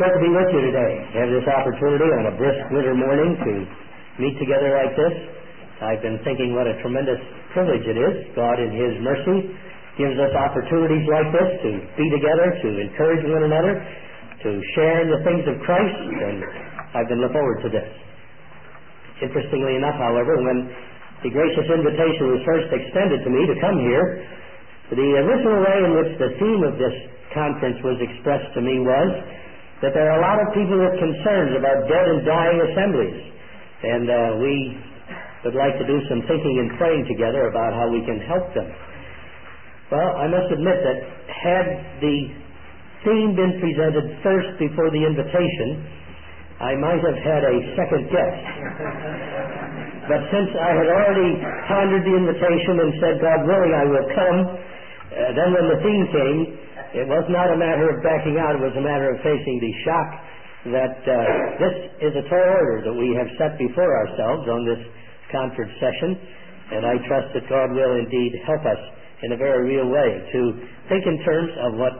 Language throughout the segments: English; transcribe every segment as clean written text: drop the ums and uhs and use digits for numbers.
Good to be with you today. Have this opportunity on a brisk winter morning to meet together like this. I've been thinking what a tremendous privilege it is. God in His mercy gives us opportunities like this to be together, to encourage one another, to share in the things of Christ, and I've been looking forward to this. Interestingly enough, however, when the gracious invitation was first extended to me to come here, the original way in which the theme of this conference was expressed to me was that there are a lot of people with concerns about dead and dying assemblies, and we would like to do some thinking and praying together about how we can help them. Well, I must admit that had the theme been presented first before the invitation, I might have had a second guess. But since I had already pondered the invitation and said, God willing, I will come, then when the theme came, it was not a matter of backing out, it was a matter of facing the shock that this is a tall order that we have set before ourselves on this conference session, and I trust that God will indeed help us in a very real way to think in terms of what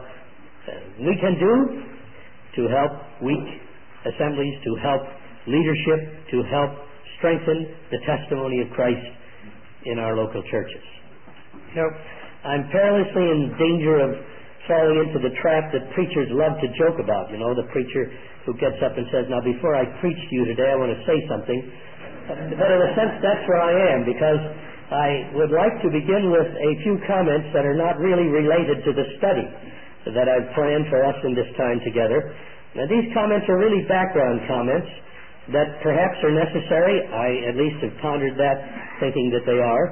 we can do to help weak assemblies, to help leadership, to help strengthen the testimony of Christ in our local churches. Now, I'm perilously in danger of falling into the trap that preachers love to joke about. You know, the preacher who gets up and says, now before I preach to you today, I want to say something. But in a sense, that's where I am, because I would like to begin with a few comments that are not really related to the study that I've planned for us in this time together. Now, these comments are really background comments that perhaps are necessary. I at least have pondered that, thinking that they are.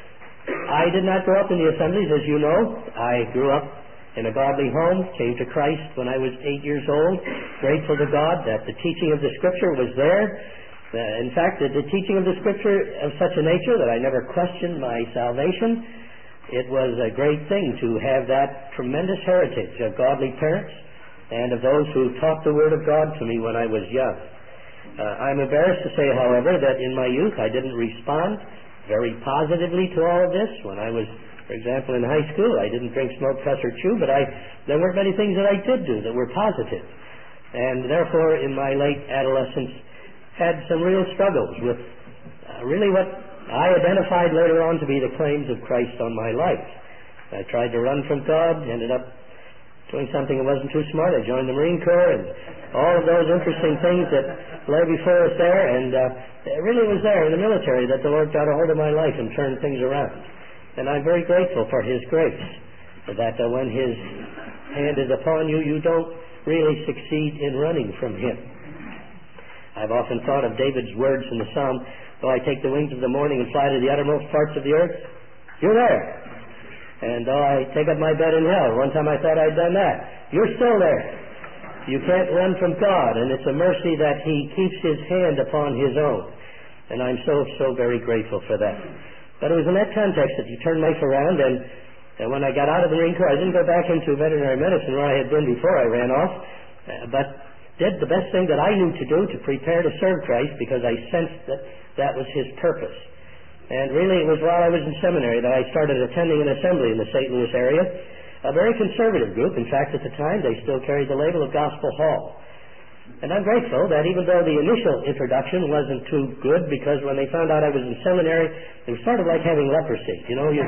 I did not grow up in the assemblies, as you know. I grew up in a godly home, came to Christ when I was 8 years old, grateful to God that the teaching of the Scripture was there. In fact, the teaching of the Scripture of such a nature that I never questioned my salvation. It was a great thing to have that tremendous heritage of godly parents and of those who taught the Word of God to me when I was young. I'm embarrassed to say, however, that in my youth I didn't respond very positively to all of this. When I was, for example, in high school, I didn't drink, smoke, cuss, or chew, but there weren't many things that I did do that were positive. And therefore, in my late adolescence, had some real struggles with really what I identified later on to be the claims of Christ on my life. I tried to run from God, ended up doing something that wasn't too smart. I joined the Marine Corps and all of those interesting things that lay before us there, and it really was there in the military that the Lord got a hold of my life and turned things around. And I'm very grateful for His grace, that when His hand is upon you, you don't really succeed in running from Him. I've often thought of David's words in the Psalm, though I take the wings of the morning and fly to the uttermost parts of the earth, you're there. And though I take up my bed in hell, one time I thought I'd done that, you're still there. You can't run from God, and it's a mercy that He keeps His hand upon His own. And I'm so very grateful for that. But it was in that context that He turned life around, and when I got out of the Marine Corps, I didn't go back into veterinary medicine where I had been before I ran off, but did the best thing that I knew to do to prepare to serve Christ, because I sensed that that was His purpose. And really it was while I was in seminary that I started attending an assembly in the St. Louis area, a very conservative group. In fact, at the time they still carried the label of Gospel Hall. And I'm grateful that even though the initial introduction wasn't too good, because when they found out I was in seminary, it was sort of like having leprosy. You know, they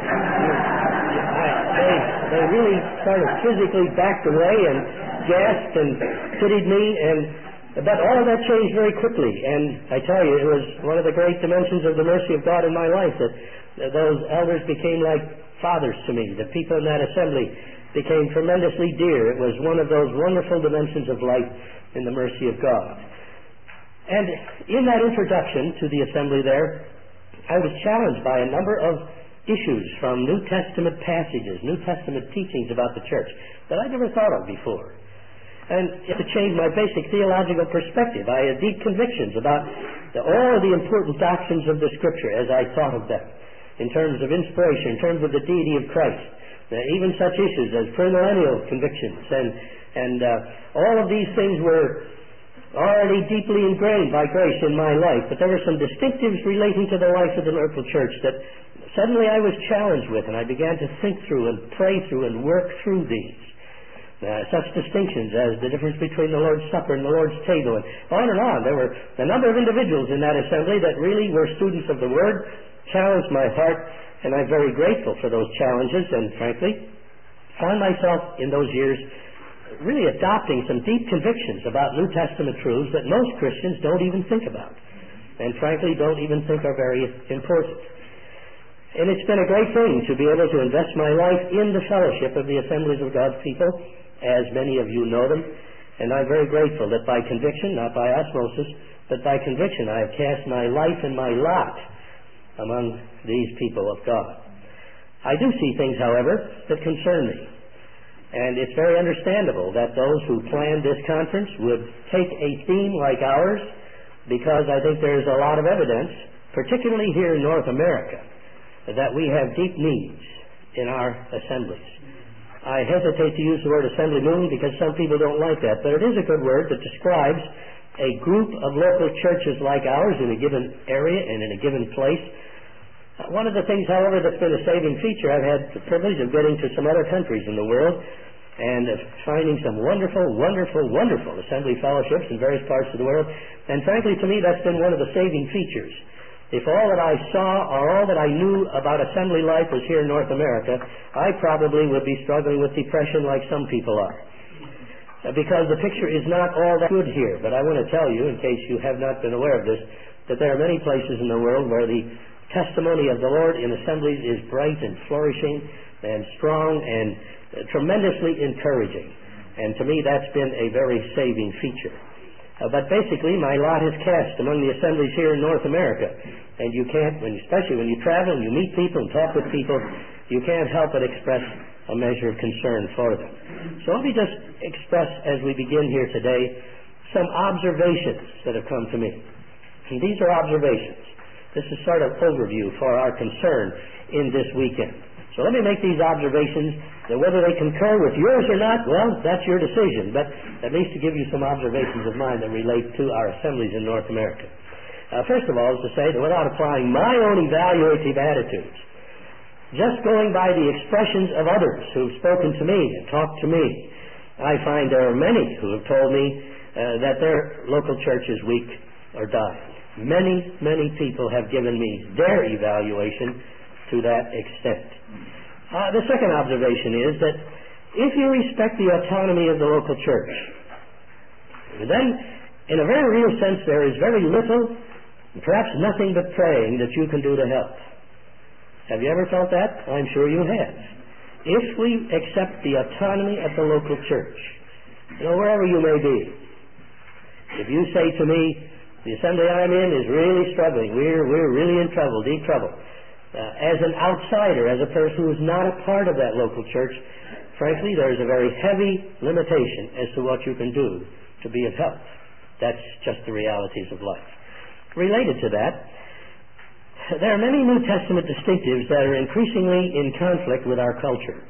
really sort of physically backed away and gasped and pitied me, but all of that changed very quickly. And I tell you, it was one of the great dimensions of the mercy of God in my life that those elders became like fathers to me. The people in that assembly became tremendously dear. It was one of those wonderful dimensions of life in the mercy of God. And in that introduction to the assembly there, I was challenged by a number of issues from New Testament passages, New Testament teachings about the church that I'd never thought of before. And it changed my basic theological perspective. I had deep convictions about all of the important doctrines of the Scripture as I thought of them, in terms of inspiration, in terms of the deity of Christ. Even such issues as premillennial convictions and all of these things were already deeply ingrained by grace in my life, but there were some distinctives relating to the life of the local church that suddenly I was challenged with, and I began to think through and pray through and work through these. Such distinctions as the difference between the Lord's Supper and the Lord's table, and on and on. There were a number of individuals in that assembly that really were students of the Word, challenged my heart, and I'm very grateful for those challenges, and frankly, found myself in those years really adopting some deep convictions about New Testament truths that most Christians don't even think about, and frankly don't even think are very important. And it's been a great thing to be able to invest my life in the fellowship of the assemblies of God's people, as many of you know them, and I'm very grateful that by conviction, not by osmosis, but by conviction I have cast my life and my lot among these people of God. I do see things, however, that concern me. And it's very understandable that those who planned this conference would take a theme like ours, because I think there's a lot of evidence, particularly here in North America, that we have deep needs in our assemblies. I hesitate to use the word assembly moon because some people don't like that, but it is a good word that describes a group of local churches like ours in a given area and in a given place. One of the things, however, that's been a saving feature, I've had the privilege of getting to some other countries in the world and of finding some wonderful, wonderful, wonderful assembly fellowships in various parts of the world. And frankly, to me, that's been one of the saving features. If all that I saw or all that I knew about assembly life was here in North America, I probably would be struggling with depression like some people are. Because the picture is not all that good here. But I want to tell you, in case you have not been aware of this, that there are many places in the world where the testimony of the Lord in assemblies is bright and flourishing and strong and tremendously encouraging. And to me, that's been a very saving feature. But basically, my lot is cast among the assemblies here in North America. And you can't, especially when you travel and you meet people and talk with people, you can't help but express a measure of concern for them. So let me just express, as we begin here today, some observations that have come to me. And these are observations. This is sort of overview for our concern in this weekend. So let me make these observations. Whether they concur with yours or not, well, that's your decision. But at least to give you some observations of mine that relate to our assemblies in North America. First of all, is to say that without applying my own evaluative attitudes, just going by the expressions of others who have spoken to me and talked to me, I find there are many who have told me that their local church is weak or dying. Many, many people have given me their evaluation to that extent. The second observation is that if you respect the autonomy of the local church, then in a very real sense there is very little, perhaps nothing but praying that you can do to help. Have you ever felt that? I'm sure you have. If we accept the autonomy of the local church, wherever you may be, if you say to me, the assembly I'm in is really struggling, we're really in trouble, deep trouble, as an outsider, as a person who is not a part of that local church, frankly, there is a very heavy limitation as to what you can do to be of help. That's just the realities of life. Related to that, there are many New Testament distinctives that are increasingly in conflict with our culture.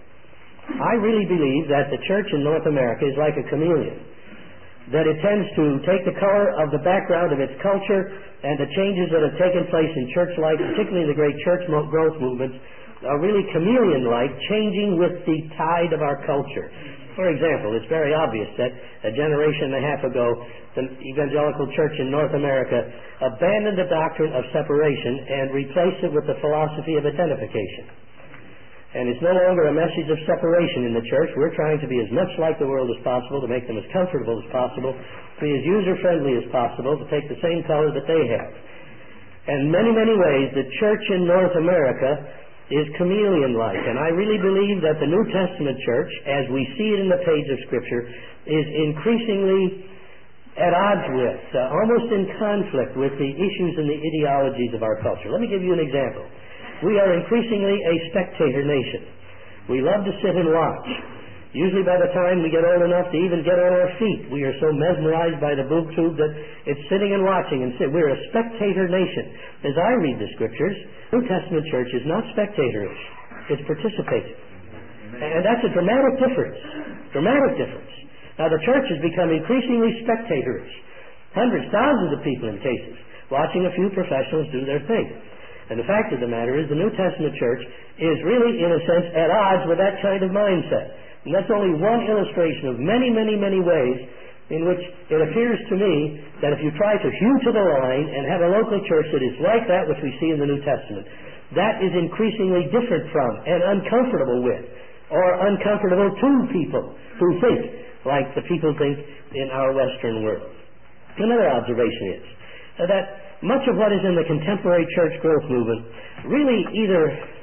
I really believe that the church in North America is like a chameleon, that it tends to take the color of the background of its culture, and the changes that have taken place in church life, particularly the great church growth movements, are really chameleon-like, changing with the tide of our culture. For example, it's very obvious that a generation and a half ago, the evangelical church in North America abandoned the doctrine of separation and replaced it with the philosophy of identification. And it's no longer a message of separation in the church. We're trying to be as much like the world as possible, to make them as comfortable as possible, to be as user-friendly as possible, to take the same color that they have. And in many, many ways, the church in North America is chameleon-like. And I really believe that the New Testament church, as we see it in the page of Scripture, is increasingly at odds with, almost in conflict with the issues and the ideologies of our culture. Let me give you an example. We are increasingly a spectator nation. We love to sit and watch. Usually by the time we get old enough to even get on our feet, we are so mesmerized by the boob tube that it's sitting and watching and sit. We're a spectator nation. As I read the Scriptures, New Testament church is not spectatorish. It's participating. And that's a dramatic difference. Dramatic difference. Now the church has become increasingly spectatorish. Hundreds, thousands of people in cases, watching a few professionals do their thing. And the fact of the matter is the New Testament church is really, in a sense, at odds with that kind of mindset. And that's only one illustration of many, many, many ways in which it appears to me that if you try to hew to the line and have a local church that is like that which we see in the New Testament, that is increasingly different from and uncomfortable with, or uncomfortable to people who think like the people think in our Western world. Another observation is that much of what is in the contemporary church growth movement really either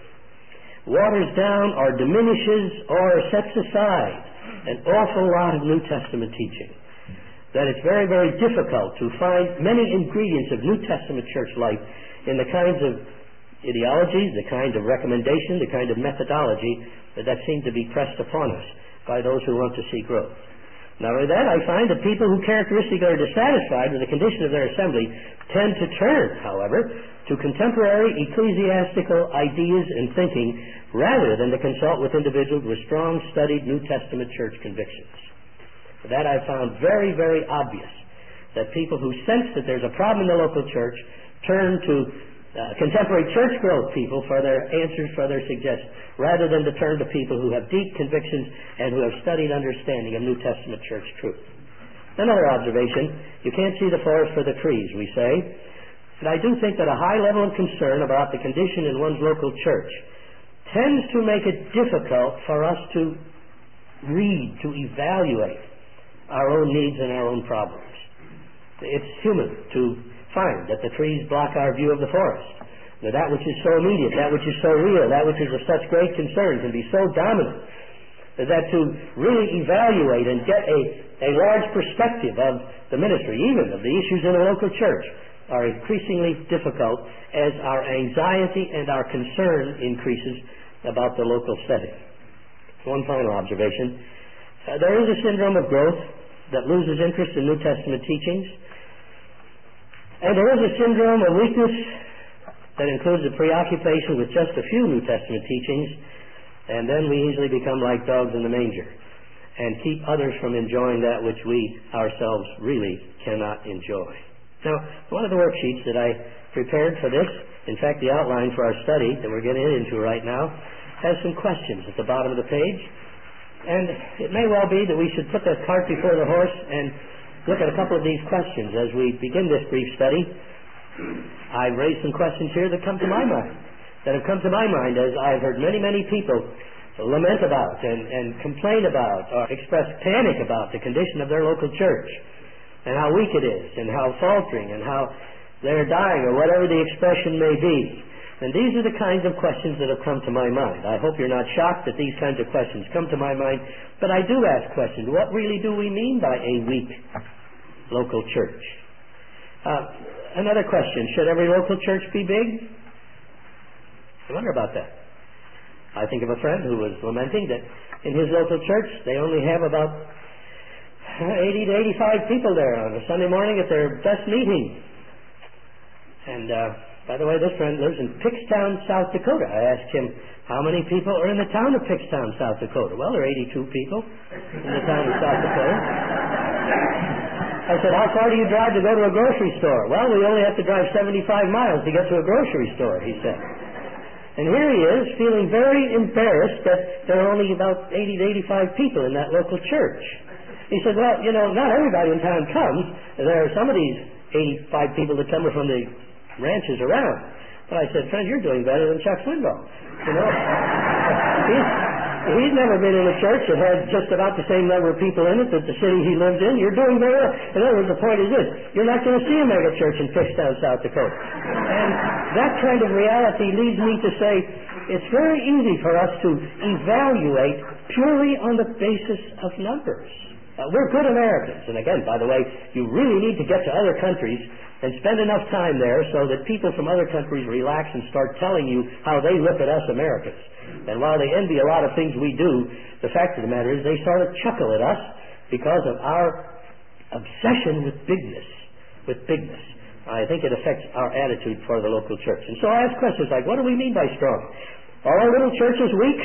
waters down or diminishes or sets aside an awful lot of New Testament teaching. That it's very, very difficult to find many ingredients of New Testament church life in the kinds of ideologies, the kind of recommendation, the kind of methodology that seem to be pressed upon us by those who want to see growth. Not only that, I find that people who characteristically are dissatisfied with the condition of their assembly tend to turn, however, to contemporary ecclesiastical ideas and thinking rather than to consult with individuals with strong, studied New Testament church convictions. That I found very, very obvious, that people who sense that there's a problem in the local church turn to contemporary church growth people for their answers, for their suggestions, rather than to turn to people who have deep convictions and who have studied understanding of New Testament church truth. Another observation, you can't see the forest for the trees, we say. And I do think that a high level of concern about the condition in one's local church tends to make it difficult for us to read, to evaluate our own needs and our own problems. It's human to find that the trees block our view of the forest. That which is so immediate, that which is so real, that which is of such great concern can be so dominant that to really evaluate and get a large perspective of the ministry, even of the issues in a local church, are increasingly difficult as our anxiety and our concern increases about the local setting. One final observation. There is a syndrome of growth that loses interest in New Testament teachings. And there is a syndrome of weakness that includes a preoccupation with just a few New Testament teachings, and then we easily become like dogs in the manger and keep others from enjoying that which we ourselves really cannot enjoy. Now, one of the worksheets that I prepared for this, in fact the outline for our study that we're getting into right now, has some questions at the bottom of the page. And it may well be that we should put the cart before the horse and look at a couple of these questions as we begin this brief study. I've raised some questions here that come to my mind, as I've heard many, many people lament about and complain about or express panic about the condition of their local church and how weak it is and how faltering and how they're dying or whatever the expression may be. And these are the kinds of questions that have come to my mind. I hope you're not shocked that these kinds of questions come to my mind, but I do ask questions. What really do we mean by a weak local church? Another question, should every local church be big? I wonder about that. I think of a friend who was lamenting that in his local church they only have about 80 to 85 people there on a Sunday morning at their best meeting. And by the way, this friend lives in Pickstown, South Dakota. I asked him, how many people are in the town of Pickstown, South Dakota? Well, there are 82 people in the town of South Dakota. I said, how far do you drive to go to a grocery store? Well, we only have to drive 75 miles to get to a grocery store, he said. And here he is, feeling very embarrassed that there are only about 80 to 85 people in that local church. He said, well, not everybody in town comes. There are some of these 85 people that come from the ranches around. But I said, friend, you're doing better than Chuck Swindoll. He's never been in a church that had just about the same number of people in it that the city he lives in. You're doing very well. In other words, the point is this: you're not going to see a mega church in Pickstown, South Dakota. And that kind of reality leads me to say it's very easy for us to evaluate purely on the basis of numbers. We're good Americans. And again, by the way, you really need to get to other countries and spend enough time there so that people from other countries relax and start telling you how they look at us Americans. And while they envy a lot of things we do, the fact of the matter is they sort of chuckle at us because of our obsession with bigness. I think it affects our attitude for the local church. And so I ask questions like, what do we mean by strong? Are all little churches weak?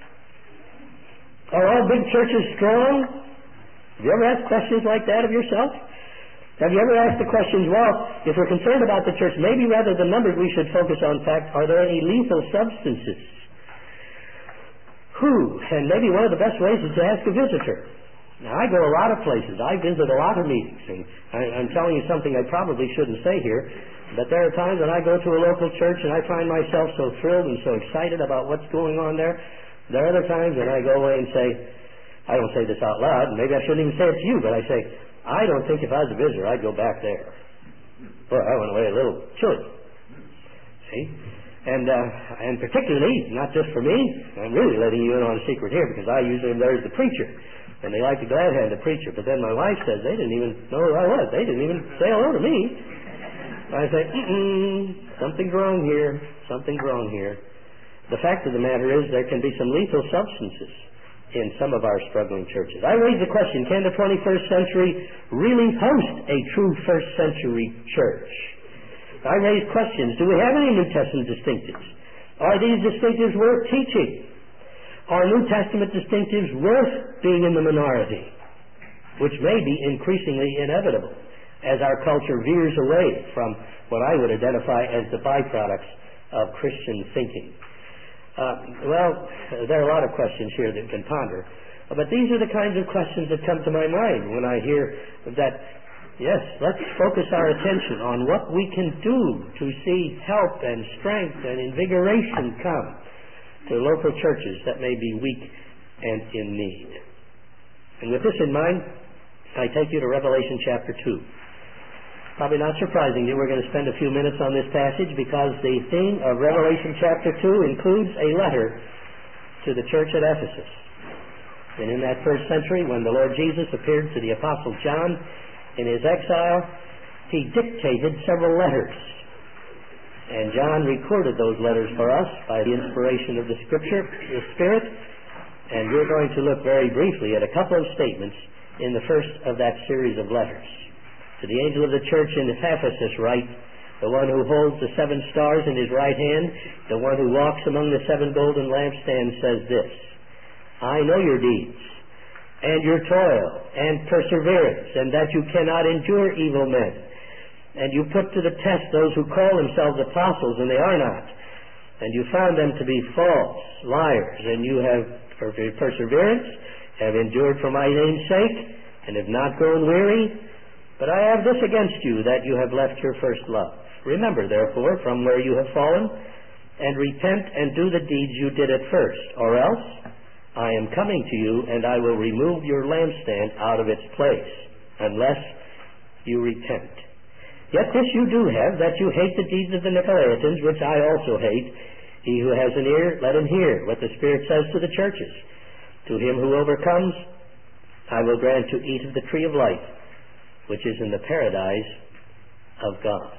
Are all big churches strong? Have you ever asked questions like that of yourself? Have you ever asked the questions, well, if we're concerned about the church, maybe rather than numbers we should focus on fact, are there any lethal substances? who, and maybe one of the best ways is to ask a visitor. Now, I go a lot of places. I visit a lot of meetings, and I'm telling you something I probably shouldn't say here, but there are times when I go to a local church and I find myself so thrilled and so excited about what's going on there. There are other times when I go away and say, I don't say this out loud, and maybe I shouldn't even say it to you, but I say, I don't think if I was a visitor I'd go back there. Well, I went away a little chilly. See? And particularly, not just for me, I'm really letting you in on a secret here, because I usually am there as the preacher. And they like to glad hand the preacher. But then my wife says they didn't even know who I was. They didn't even say hello to me. I say, something's wrong here. Something's wrong here. The fact of the matter is there can be some lethal substances in some of our struggling churches. I raise the question, can the 21st century really host a true first century church? I raise questions, do we have any New Testament distinctives? Are these distinctives worth teaching? Are New Testament distinctives worth being in the minority? Which may be increasingly inevitable as our culture veers away from what I would identify as the byproducts of Christian thinking. There are a lot of questions here that we can ponder, but these are the kinds of questions that come to my mind when I hear that, yes, let's focus our attention on what we can do to see help and strength and invigoration come to local churches that may be weak and in need. And with this in mind, I take you to Revelation chapter 2. Probably not surprisingly, we're going to spend a few minutes on this passage because the theme of Revelation chapter 2 includes a letter to the church at Ephesus. And in that first century, when the Lord Jesus appeared to the Apostle John in his exile, he dictated several letters. And John recorded those letters for us by the inspiration of the Scripture, the Spirit. And we're going to look very briefly at a couple of statements in the first of that series of letters. To the angel of the church in Ephesus write, the one who holds the 7 stars in his right hand, the one who walks among the 7 golden lampstands says this, I know your deeds, and your toil, and perseverance, and that you cannot endure evil men. And you put to the test those who call themselves apostles, and they are not. And you found them to be false, liars, and you have perseverance, have endured for my name's sake, and have not grown weary. But I have this against you, that you have left your first love. Remember, therefore, from where you have fallen, and repent and do the deeds you did at first, or else I am coming to you, and I will remove your lampstand out of its place, unless you repent. Yet this you do have, that you hate the deeds of the Nicolaitans, which I also hate. He who has an ear, let him hear what the Spirit says to the churches. To him who overcomes, I will grant to eat of the tree of life, which is in the paradise of God.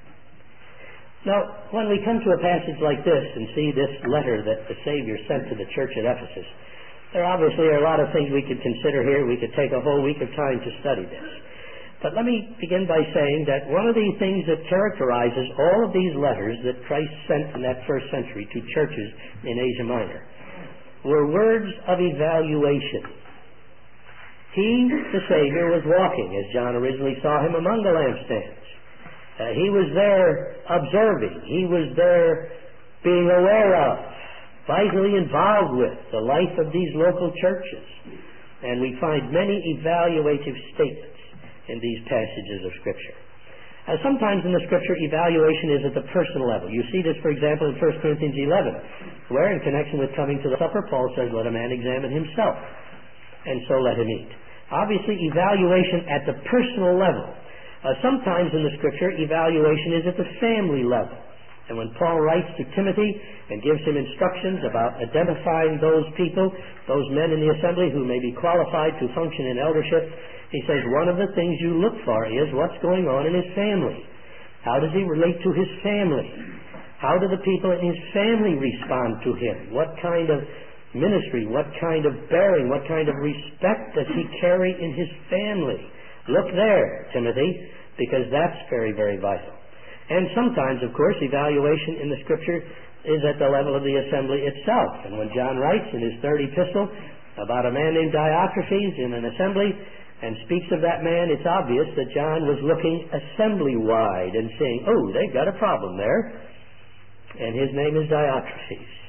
Now, when we come to a passage like this and see this letter that the Savior sent to the church at Ephesus, there obviously are a lot of things we could consider here. We could take a whole week of time to study this. But let me begin by saying that one of the things that characterizes all of these letters that Christ sent in that first century to churches in Asia Minor were words of evaluation. He, the Savior, was walking, as John originally saw him, among the lampstands. He was there observing. He was there being aware of, vitally involved with the life of these local churches. And we find many evaluative statements in these passages of Scripture. Sometimes in the Scripture, evaluation is at the personal level. You see this, for example, in 1 Corinthians 11, where in connection with coming to the supper, Paul says, let a man examine himself, and so let him eat. Obviously, evaluation at the personal level. Sometimes in the Scripture, evaluation is at the family level. And when Paul writes to Timothy and gives him instructions about identifying those people, those men in the assembly who may be qualified to function in eldership, he says one of the things you look for is what's going on in his family. How does he relate to his family? How do the people in his family respond to him? What kind of ministry, what kind of bearing, what kind of respect does he carry in his family? Look there, Timothy, because that's very, very vital. And sometimes, of course, evaluation in the Scripture is at the level of the assembly itself. And when John writes in his third epistle about a man named Diotrephes in an assembly and speaks of that man, it's obvious that John was looking assembly-wide and saying, oh, they've got a problem there. And his name is Diotrephes.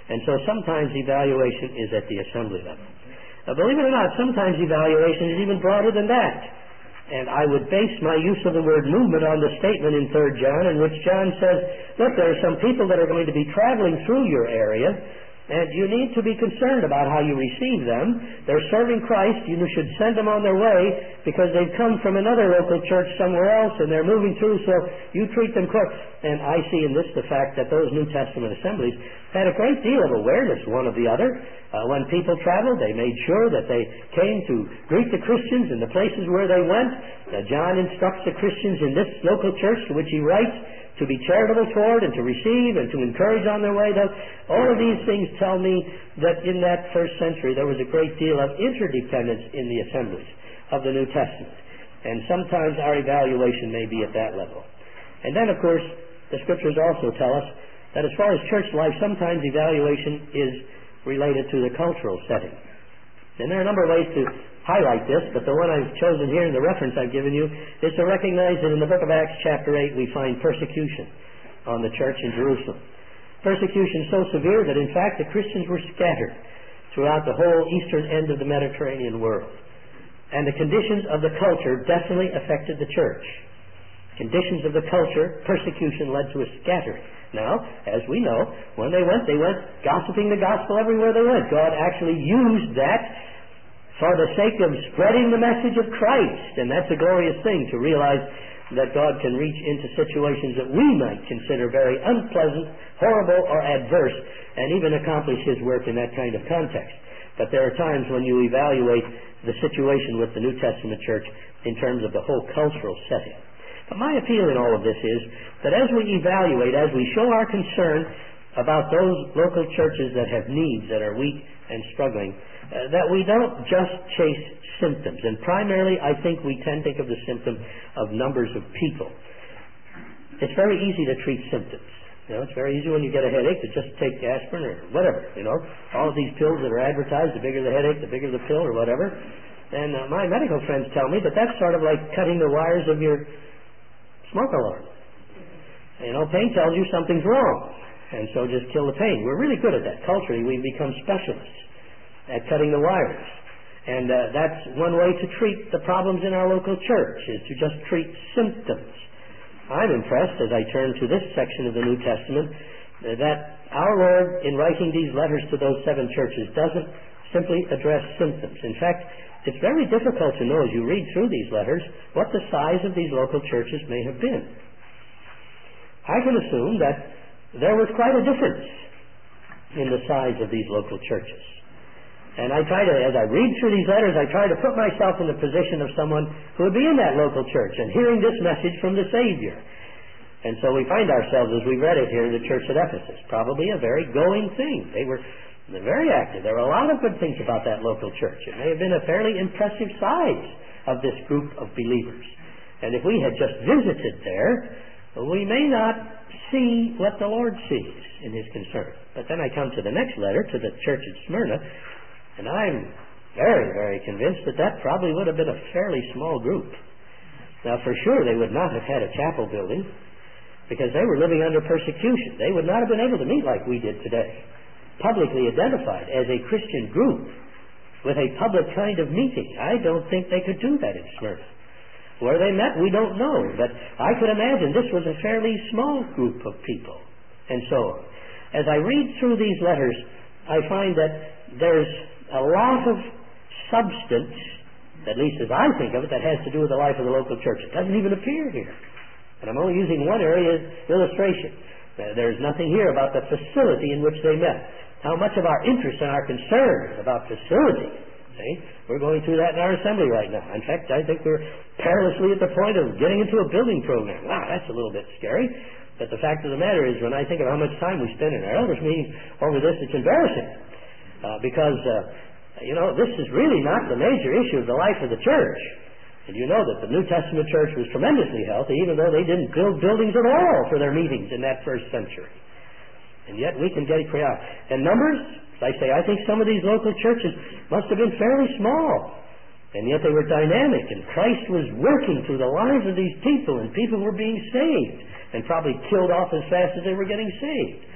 And so sometimes evaluation is at the assembly level. Believe it or not, sometimes evaluation is even broader than that. And I would base my use of the word movement on the statement in 3 John in which John says, look, there are some people that are going to be traveling through your area, and you need to be concerned about how you receive them. They're serving Christ. You should send them on their way because they've come from another local church somewhere else and they're moving through, so you treat them correctly. And I see in this the fact that those New Testament assemblies had a great deal of awareness one of the other. When people traveled, they made sure that they came to greet the Christians in the places where they went. John instructs the Christians in this local church to which he writes to be charitable toward and to receive and to encourage on their way. All of these things tell me that in that first century there was a great deal of interdependence in the assemblies of the New Testament. And sometimes our evaluation may be at that level. And then, of course, the Scriptures also tell us that as far as church life, sometimes evaluation is related to the cultural setting. And there are a number of ways to highlight this, but the one I've chosen here in the reference I've given you is to recognize that in the book of Acts chapter 8 we find persecution on the church in Jerusalem. Persecution so severe that in fact the Christians were scattered throughout the whole eastern end of the Mediterranean world. And the conditions of the culture definitely affected the church. Conditions of the culture, persecution led to a scattering. Now, as we know, when they went gossiping the gospel everywhere they went. God actually used that for the sake of spreading the message of Christ. And that's a glorious thing, to realize that God can reach into situations that we might consider very unpleasant, horrible, or adverse, and even accomplish His work in that kind of context. But there are times when you evaluate the situation with the New Testament church in terms of the whole cultural setting. But my appeal in all of this is that as we evaluate, as we show our concern about those local churches that have needs, that are weak and struggling, that we don't just chase symptoms. And primarily, I think we tend to think of the symptom of numbers of people. It's very easy to treat symptoms. It's very easy when you get a headache to just take aspirin or whatever. All of these pills that are advertised, the bigger the headache, the bigger the pill or whatever. And my medical friends tell me that that's sort of like cutting the wires of your smoke alarm. Pain tells you something's wrong, and so just kill the pain. We're really good at that. Culturally, we've become specialists at cutting the wires. And that's one way to treat the problems in our local church, is to just treat symptoms. I'm impressed, as I turn to this section of the New Testament, that our Lord, in writing these letters to those 7 churches, doesn't simply address symptoms. In fact, it's very difficult to know as you read through these letters what the size of these local churches may have been. I can assume that there was quite a difference in the size of these local churches. And I try to, as I read through these letters, I try to put myself in the position of someone who would be in that local church and hearing this message from the Savior. And so we find ourselves, as we read it here in the church at Ephesus, probably a very going thing. They're very active. There are a lot of good things about that local church. It may have been a fairly impressive size of this group of believers. And if we had just visited there, we may not see what the Lord sees in His concern. But then I come to the next letter, to the church at Smyrna, and I'm very, very convinced that that probably would have been a fairly small group. Now, for sure, they would not have had a chapel building because they were living under persecution. They would not have been able to meet like we did today, publicly identified as a Christian group with a public kind of meeting. I don't think they could do that in Smyrna. Where they met, we don't know, but I could imagine this was a fairly small group of people, and so on. As I read through these letters, I find that there's a lot of substance, at least as I think of it, that has to do with the life of the local church. It doesn't even appear here. And I'm only using one area as illustration. There's nothing here about the facility in which they met. How much of our interest and our concern about facility. See? We're going through that in our assembly right now. In fact, I think we're perilously at the point of getting into a building program. Wow, that's a little bit scary. But the fact of the matter is, when I think of how much time we spend in our elders meetings over this, it's embarrassing. Because this is really not the major issue of the life of the church. And you know that the New Testament church was tremendously healthy, even though they didn't build buildings at all for their meetings in that first century. And yet we can get preoccupied. And numbers, as I say, I think some of these local churches must have been fairly small. And yet they were dynamic, and Christ was working through the lives of these people, and people were being saved, and probably killed off as fast as they were getting saved.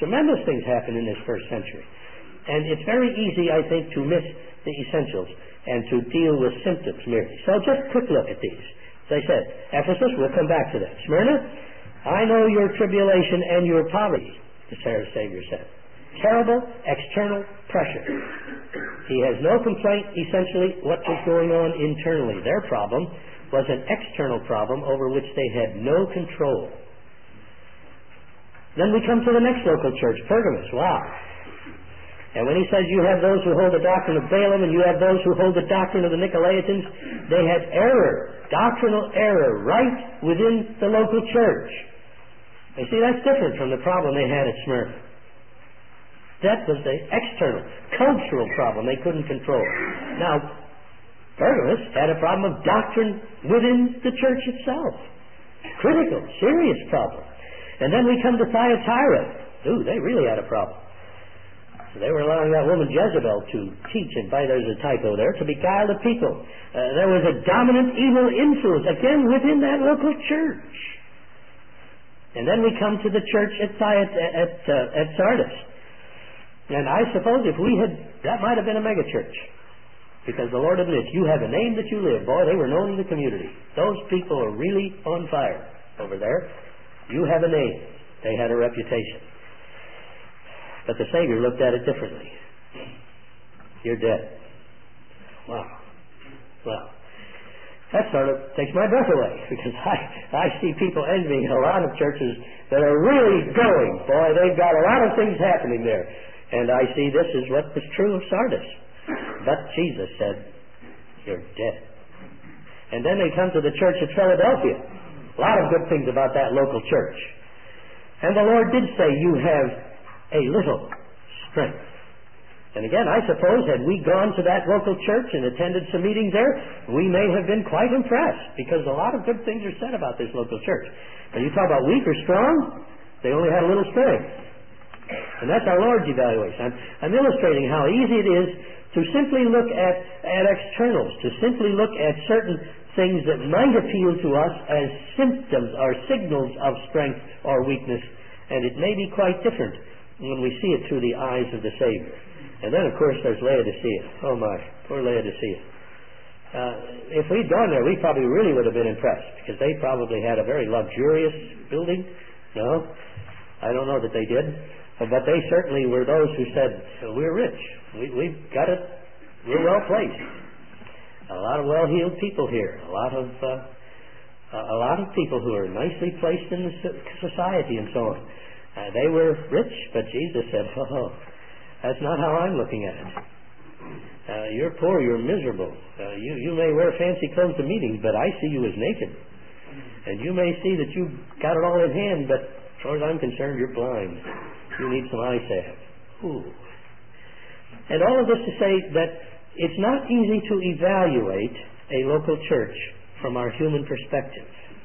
Tremendous things happened in this first century. And it's very easy, I think, to miss the essentials and to deal with symptoms merely. So just quick look at these. As I said, Ephesus, we'll come back to that. Smyrna, I know your tribulation and your poverty, the Savior said. Terrible external pressure. He has no complaint, essentially, what was going on internally. Their problem was an external problem over which they had no control. Then we come to the next local church, Pergamos. Wow. And when he says you have those who hold the doctrine of Balaam and you have those who hold the doctrine of the Nicolaitans, they had error, doctrinal error, right within the local church. You see, that's different from the problem they had at Smyrna. That was the external, cultural problem they couldn't control. Now, Pergamos had a problem of doctrine within the church itself. Critical, serious problem. And then we come to Thyatira. Ooh, they really had a problem. So they were allowing that woman Jezebel to teach, and by there's a typo there, to beguile the people. There was a dominant evil influence, again, within that local church. And then we come to the church at Sardis. And I suppose if we had, that might have been a megachurch. Because the Lord admits, you have a name that you live. Boy, they were known in the community. Those people are really on fire over there. You have a name. They had a reputation. But the Savior looked at it differently. You're dead. Wow. Well, that sort of takes my breath away, because I see people envying a lot of churches that are really going. Boy, they've got a lot of things happening there. And I see this is what was true of Sardis. But Jesus said, you're dead. And then they come to the church at Philadelphia. A lot of good things about that local church. And the Lord did say, you have a little strength. And again, I suppose, had we gone to that local church and attended some meetings there, we may have been quite impressed, because a lot of good things are said about this local church. When you talk about weak or strong, they only had a little strength. And that's our Lord's evaluation. I'm illustrating how easy it is to simply look at externals, to simply look at certain things that might appeal to us as symptoms or signals of strength or weakness, and it may be quite different when we see it through the eyes of the Savior. And then, of course, there's Laodicea. Oh my, poor Laodicea. If we'd gone there, we probably really would have been impressed, because they probably had a very luxurious building. No, I don't know that they did. But they certainly were those who said, we're rich. We've got it. We're well placed. A lot of well-heeled people here. A lot of people who are nicely placed in the society and so on. They were rich, but Jesus said, oh, that's not how I'm looking at it. You're poor, you're miserable. You may wear fancy clothes to meetings, but I see you as naked. And you may see that you've got it all in hand, but as far as I'm concerned, you're blind. You need some eye salve. Ooh. And all of this to say that it's not easy to evaluate a local church from our human perspective.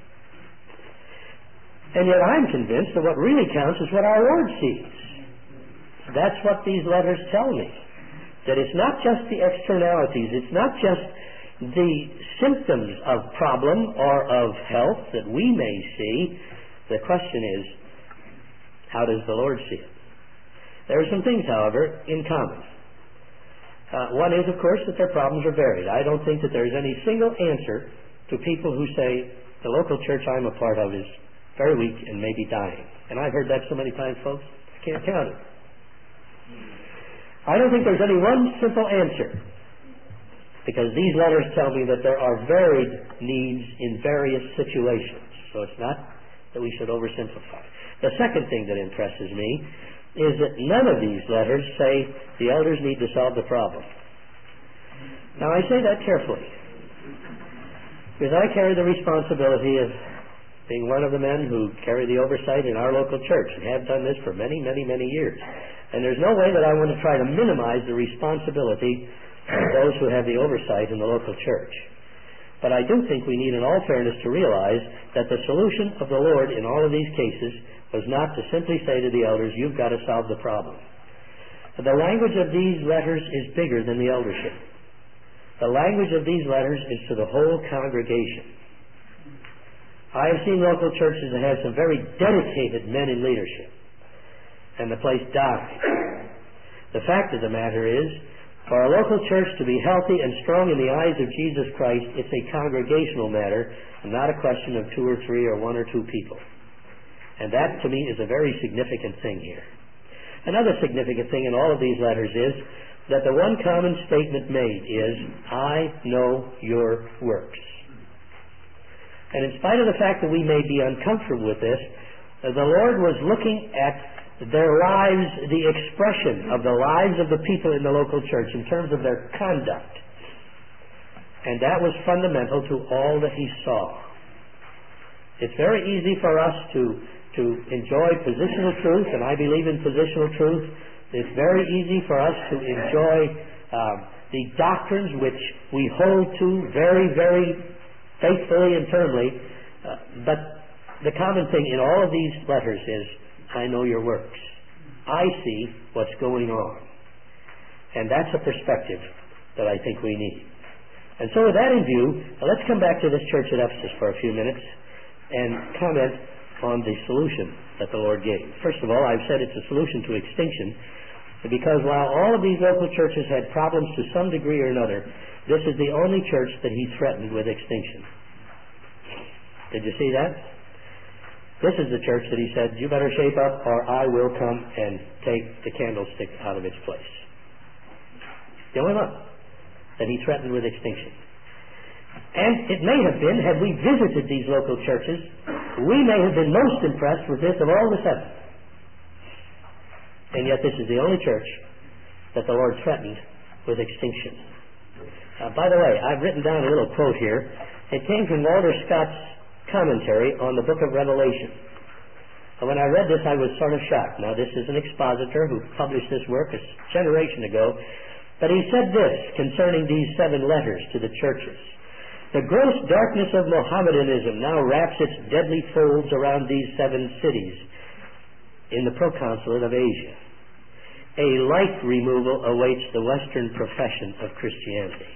And yet I'm convinced that what really counts is what our Lord sees. That's what these letters tell me. That it's not just the externalities, it's not just the symptoms of problem or of health that we may see. The question is, how does the Lord see it? There are some things, however, in common. One is, of course, that their problems are varied. I don't think that there's any single answer to people who say, the local church I'm a part of is very weak and maybe dying. And I've heard that so many times, folks, I can't count it. I don't think there's any one simple answer, because these letters tell me that there are varied needs in various situations. So it's not that we should oversimplify. The second thing that impresses me is that none of these letters say the elders need to solve the problem. Now, I say that carefully, because I carry the responsibility of being one of the men who carry the oversight in our local church and have done this for many, many, many years. And there's no way that I want to try to minimize the responsibility of those who have the oversight in the local church. But I do think we need, in all fairness, to realize that the solution of the Lord in all of these cases was not to simply say to the elders, you've got to solve the problem. The language of these letters is bigger than the eldership. The language of these letters is to the whole congregation. I have seen local churches that have some very dedicated men in leadership. and the place died. The fact of the matter is, for a local church to be healthy and strong in the eyes of Jesus Christ, it's a congregational matter and not a question of 2 or 3 or 1 or 2 people. And that, to me, is a very significant thing here. Another significant thing in all of these letters is that the one common statement made is, I know your works. And in spite of the fact that we may be uncomfortable with this, the Lord was looking at their lives, the expression of the lives of the people in the local church in terms of their conduct. And that was fundamental to all that He saw. It's very easy for us to enjoy positional truth, and I believe in positional truth. It's very easy for us to enjoy the doctrines which we hold to very, very faithfully and firmly. But the common thing in all of these letters is, I know your works. I see what's going on. And that's a perspective that I think we need. And so with that in view, let's come back to this church at Ephesus for a few minutes and comment on the solution that the Lord gave. First of all, I've said it's a solution to extinction, because while all of these local churches had problems to some degree or another, this is the only church that He threatened with extinction. Did you see that? This is the church that He said, you better shape up or I will come and take the candlestick out of its place. The only one that He threatened with extinction. And it may have been, had we visited these local churches, we may have been most impressed with this of all the 7. And yet this is the only church that the Lord threatened with extinction. By the way, I've written down a little quote here. It came from Walter Scott's commentary on the book of Revelation. And when I read this, I was sort of shocked. Now, this is an expositor who published this work a generation ago, but he said this concerning these 7 letters to the churches. The gross darkness of Mohammedanism now wraps its deadly folds around these 7 cities in the proconsulate of Asia. A like removal awaits the Western profession of Christianity.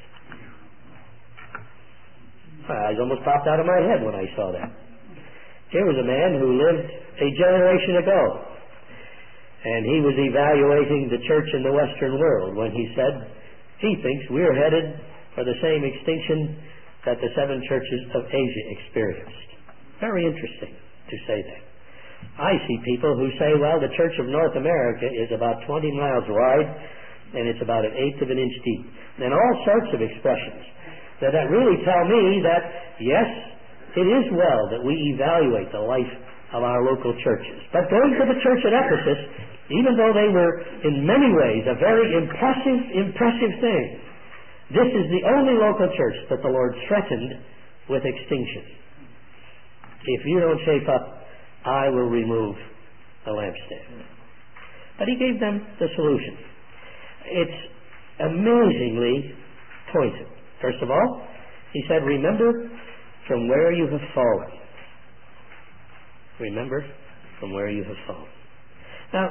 My eyes almost popped out of my head when I saw that. Here was a man who lived a generation ago, and he was evaluating the church in the Western world when he said he thinks we're headed for the same extinction that the 7 churches of Asia experienced. Very interesting to say that. I see people who say, well, the Church of North America is about 20 miles wide and it's about 1/8 of an inch deep. And all sorts of expressions that really tell me that, yes, it is well that we evaluate the life of our local churches. But going to the church at Ephesus, even though they were in many ways a very impressive thing, this is the only local church that the Lord threatened with extinction. If you don't shape up, I will remove the lampstand. But He gave them the solution. It's amazingly pointed. First of all, He said, remember from where you have fallen. Remember from where you have fallen. Now,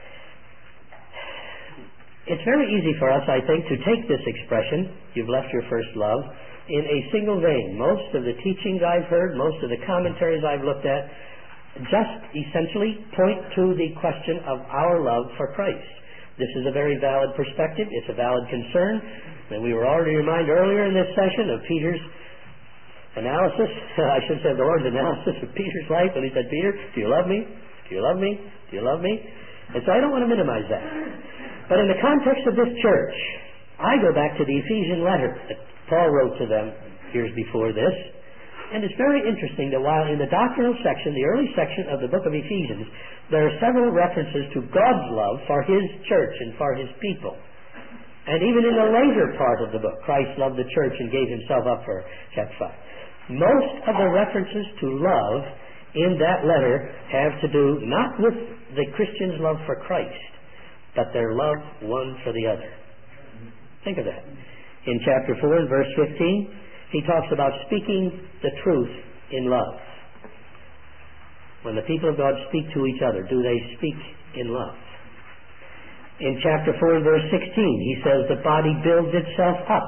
it's very easy for us, I think, to take this expression, you've left your first love, in a single vein. Most of the teachings I've heard, most of the commentaries I've looked at, just essentially point to the question of our love for Christ. This is a very valid perspective. It's a valid concern. And we were already reminded earlier in this session of Peter's analysis, I should say the Lord's analysis of Peter's life when he said, Peter, do you love me? Do you love me? Do you love me? And so I don't want to minimize that. But in the context of this church, I go back to the Ephesian letter that Paul wrote to them years before this. And it's very interesting that while in the doctrinal section, the early section of the book of Ephesians, there are several references to God's love for His church and for His people. And even in the later part of the book, Christ loved the church and gave Himself up for chapter 5. Most of the references to love in that letter have to do not with the Christian's love for Christ, but their love one for the other. Think of that. In chapter 4 and verse 15, he talks about speaking the truth in love. When the people of God speak to each other, do they speak in love? In chapter 4 and verse 16, he says the body builds itself up.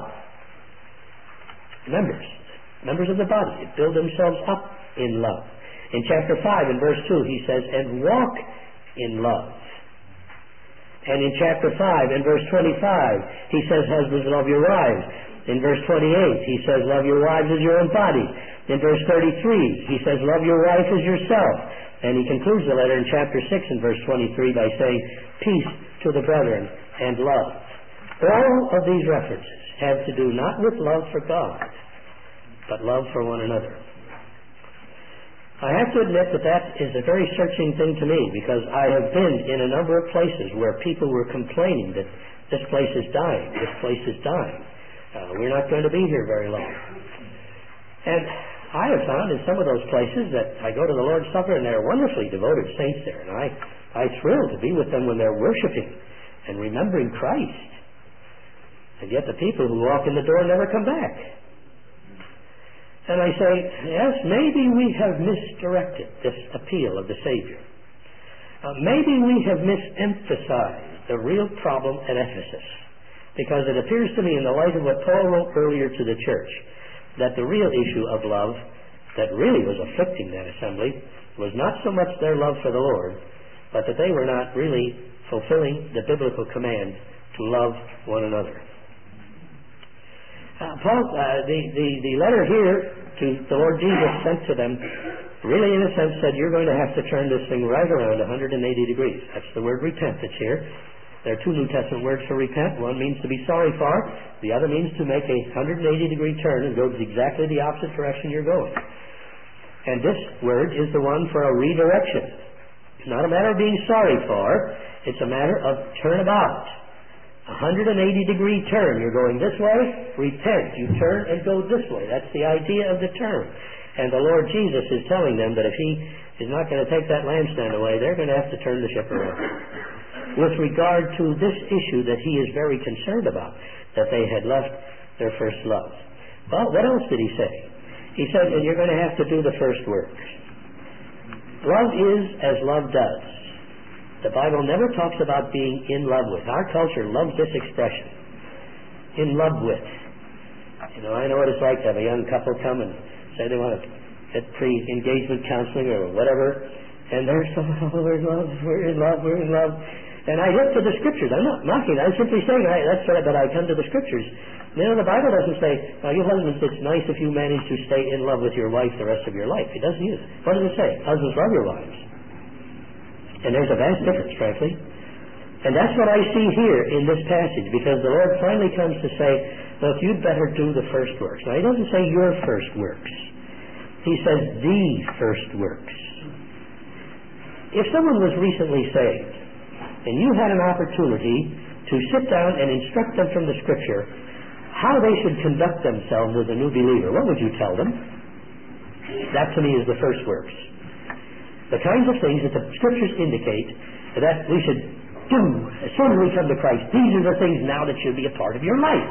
Members of the body, it build themselves up in love. In chapter 5 and verse 2, he says, and walk in love. And in chapter 5, in verse 25, he says, husbands, love your wives. In verse 28, he says, love your wives as your own body. In verse 33, he says, love your wife as yourself. And he concludes the letter in chapter 6 and verse 23 by saying, peace to the brethren and love. All of these references have to do not with love for God, but love for one another. I have to admit that that is a very searching thing to me, because I have been in a number of places where people were complaining that this place is dying, this place is dying. We're not going to be here very long. And I have found in some of those places that I go to the Lord's Supper and there are wonderfully devoted saints there, and I thrill to be with them when they're worshiping and remembering Christ. And yet the people who walk in the door never come back. And I say, yes, maybe we have misdirected this appeal of the Savior. Maybe we have misemphasized the real problem at Ephesus, because it appears to me, in the light of what Paul wrote earlier to the church, that the real issue of love that really was afflicting that assembly was not so much their love for the Lord, but that they were not really fulfilling the biblical command to love one another. Paul, the letter here to the Lord Jesus sent to them really, in a sense, said, you're going to have to turn this thing right around 180 degrees. That's the word repent that's here. There are two New Testament words for repent. One means to be sorry for. The other means to make a 180-degree turn and go exactly the opposite direction you're going. And this word is the one for a redirection. It's not a matter of being sorry for. It's a matter of turnabout. 180-degree turn. You're going this way, repent. You turn and go this way. That's the idea of the turn. And the Lord Jesus is telling them that if He is not going to take that lampstand away, they're going to have to turn the ship around. With regard to this issue that He is very concerned about, that they had left their first love. Well, what else did He say? He said, and you're going to have to do the first works. Love is as love does. The Bible never talks about being in love with. Our culture loves this expression. In love with. You know, I know what it's like to have a young couple come and say they want to get pre-engagement counseling or whatever, and they're so, oh, we're in love, we're in love, we're in love. And I look to the Scriptures. I'm not mocking. I'm simply saying that's right, but I come to the Scriptures. You know, the Bible doesn't say, now, you husbands, it's nice if you manage to stay in love with your wife the rest of your life. It doesn't use it. What does it say? Husbands, love your wives. And there's a vast difference, frankly. And that's what I see here in this passage, because the Lord finally comes to say, look, you'd better do the first works. Now, He doesn't say your first works. He says the first works. If someone was recently saved, and you had an opportunity to sit down and instruct them from the Scripture how they should conduct themselves as a new believer, what would you tell them? That, to me, is the first works. The kinds of things that the Scriptures indicate that we should do as soon as we come to Christ. These are the things now that should be a part of your life.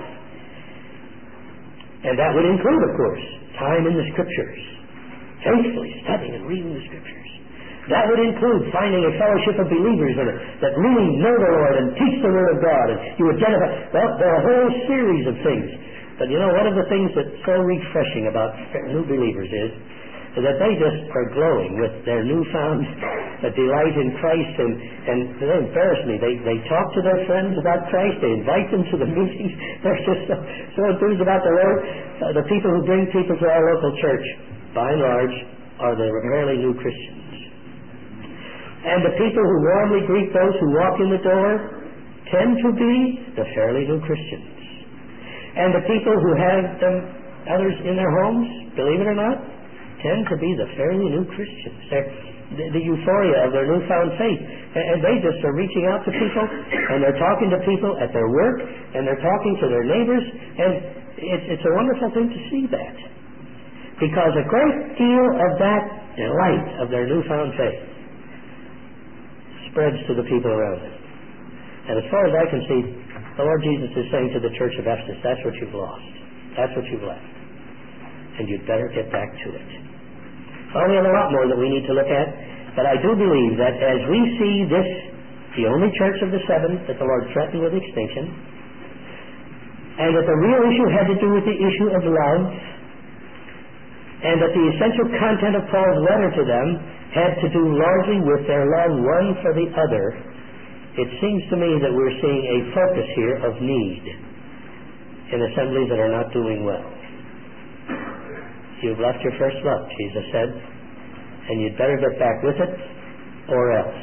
And that would include, of course, time in the Scriptures, faithfully studying and reading the Scriptures. That would include finding a fellowship of believers that really know the Lord and teach the Word of God. And you identify, well, there are a whole series of things. But you know, one of the things that's so refreshing about new believers is that they just are glowing with their newfound delight in Christ, and they embarrass me. They talk to their friends about Christ. They invite them to the meetings. They're just so enthused about the Lord. The people who bring people to our local church, by and large, are the fairly new Christians. And the people who warmly greet those who walk in the door tend to be the fairly new Christians. And the people who have others in their homes, believe it or not, tend to be the fairly new Christians. They're the euphoria of their newfound faith. And they just are reaching out to people, and they're talking to people at their work, and they're talking to their neighbors, and it's a wonderful thing to see that. Because a great deal of that delight of their newfound faith spreads to the people around them. And as far as I can see, the Lord Jesus is saying to the church of Ephesus, that's what you've lost. That's what you've left. And you'd better get back to it. Well, we have a lot more that we need to look at, but I do believe that as we see this, the only church of the seven that the Lord threatened with extinction, and that the real issue had to do with the issue of love, and that the essential content of Paul's letter to them had to do largely with their love one for the other, it seems to me that we're seeing a focus here of need in assemblies that are not doing well. You've left your first love, Jesus said, and you'd better get back with it, or else.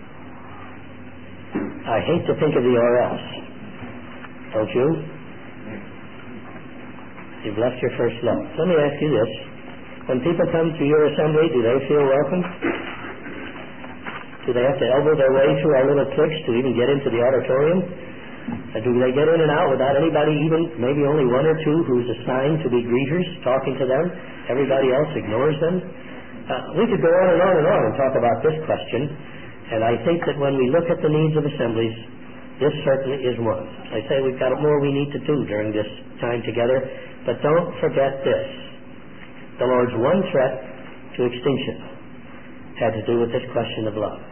I hate to think of the or else. Don't you? You've left your first love. Let me ask you this. When people come to your assembly, do they feel welcome? Do they have to elbow their way through our little cliques to even get into the auditorium? Do they get in and out without anybody, even maybe only one or two who's assigned to be greeters, talking to them? Everybody else ignores them? We could go on and on and on and talk about this question, and I think that when we look at the needs of assemblies, this certainly is one. I say we've got more we need to do during this time together, but don't forget this. The Lord's one threat to extinction had to do with this question of love.